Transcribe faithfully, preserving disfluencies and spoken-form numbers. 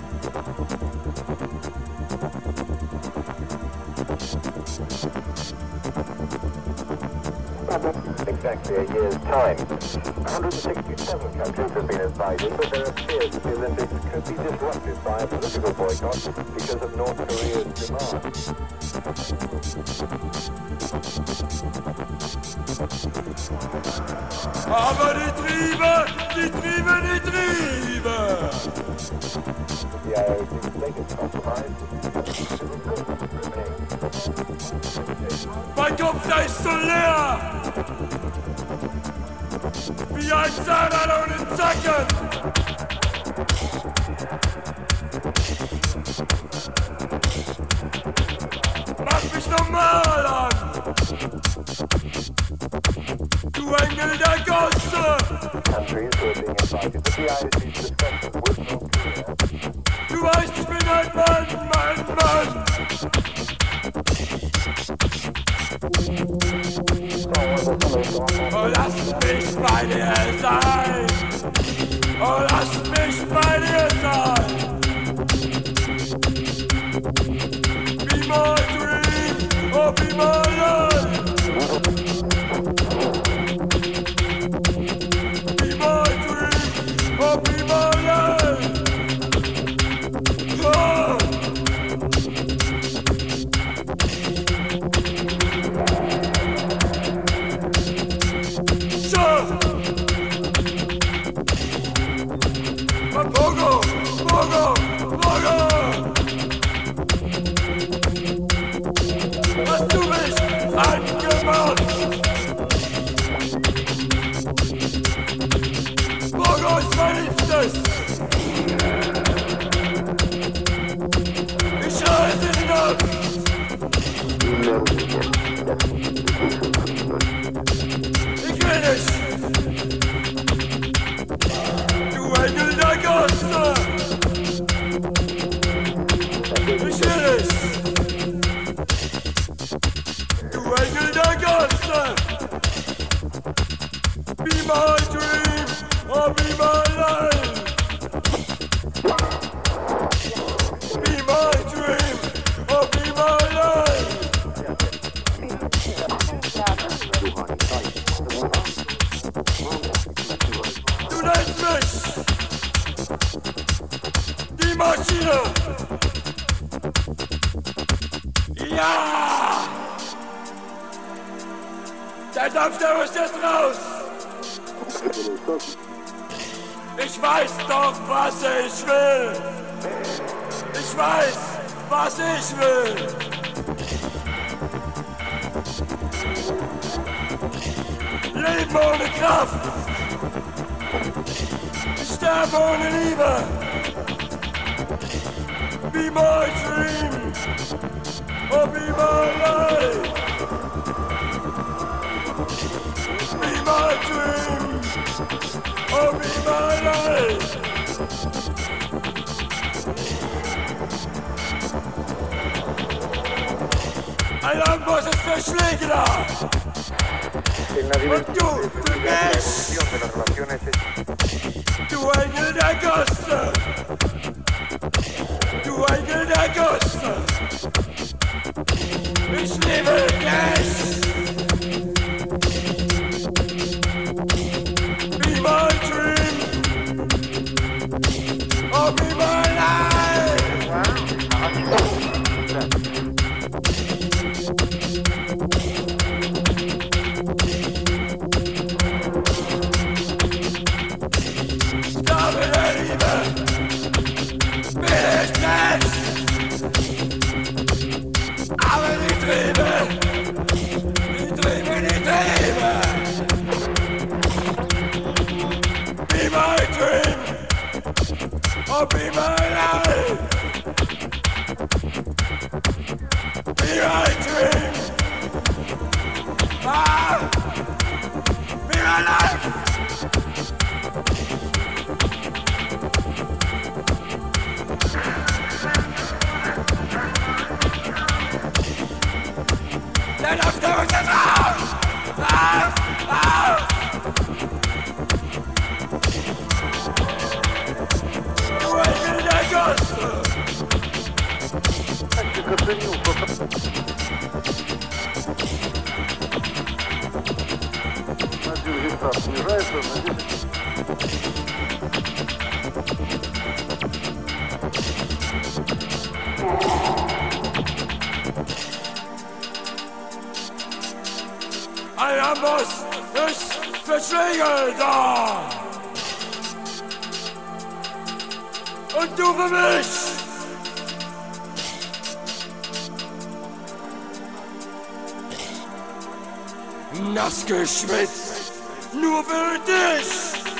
Exactly a year's time. one hundred sixty-seven countries have been invited, but there are fears that the Olympics could be disrupted by a political boycott because of North Korea's demands. Aber die Triebe, die Triebe, die Triebe! The I O C's latest compromise. Mein Kopf, der ist so leer! Wie ein Zahnrad ohne Zacken! Mach mich normal an! Du Engel der Gosse! Countries who are being invited, but the I O C's discussions with North Korea. Du weißt, ich bin ein Mann, mein Mann! Oh, lass mich bei dir sein! Oh, lass mich bei dir sein! Be my dream, oh, be my life! Be my dream, oh, be my life! Oh! Pogo! Pogo! Pogo! Hast du mich angemacht? Pogo ist mein Liebstes! Ich schreie es in die Nacht! Ich will nicht! Engel der Gosse! Ich will es! Du Engel der Gosse! Be my dream, or be my life! Be my dream, or be my life! Du nennst mich! Die Maschine! Ja! Der Dampf, der muss jetzt raus! Ich weiß doch, was ich will! Ich weiß, was ich will! Leben ohne Kraft! Sterben ohne Liebe! Be my dream, oh be my life. Be my dream, oh be my life. Ein Amboss ist verschlägener. Und du, für mich. Du Engel der Gosse. Du Engel der Gosse! Ich liebe dich! Be my dream! Oh, be my life! Stabe der Liebe! Bin ich nicht! Aber die Triebe, die Triebe, die Triebe. Be my dream, oh be my life. Be my dream, ah, be my life. Der Dampf, der muss jetzt raus! Raus! Raus! Du Engel der Ein Amboss ist für Schläge da. Und du für mich. Nass geschwitzt, nur für dich.